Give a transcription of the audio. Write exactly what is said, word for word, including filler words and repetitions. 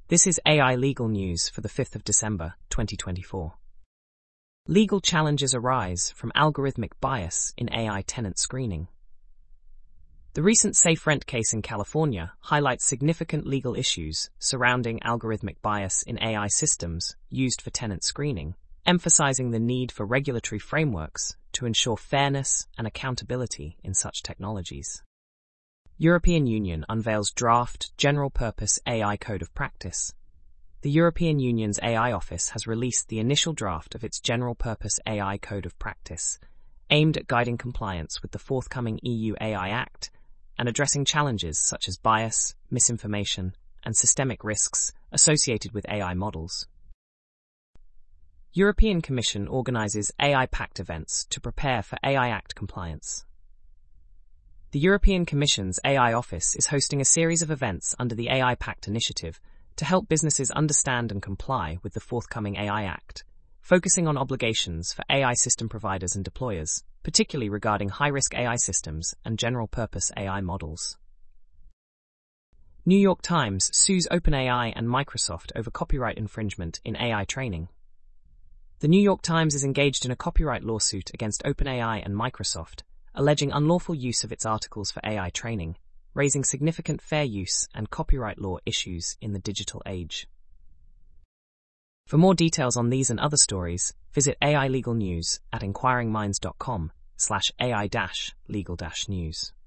This is A I Legal News for the fifth of December, twenty twenty-four. Legal challenges arise from algorithmic bias in A I tenant screening. The recent SafeRent case in California highlights significant legal issues surrounding algorithmic bias in A I systems used for tenant screening, emphasizing the need for regulatory frameworks to ensure fairness and accountability in such technologies. European Union unveils draft general-purpose A I Code of Practice. The European Union's A I Office has released the initial draft of its general-purpose A I Code of Practice, aimed at guiding compliance with the forthcoming E U A I Act and addressing challenges such as bias, misinformation, and systemic risks associated with A I models. European Commission organizes A I Pact events to prepare for A I Act compliance. The European Commission's A I Office is hosting a series of events under the A I Pact initiative to help businesses understand and comply with the forthcoming A I Act, focusing on obligations for A I system providers and deployers, particularly regarding high-risk A I systems and general-purpose A I models. New York Times sues OpenAI and Microsoft over copyright infringement in A I training. The New York Times is engaged in a copyright lawsuit against OpenAI and Microsoft, alleging unlawful use of its articles for A I training, raising significant fair use and copyright law issues in the digital age. For more details on these and other stories, visit A I Legal News at inquiring minds dot com slash A I legal news.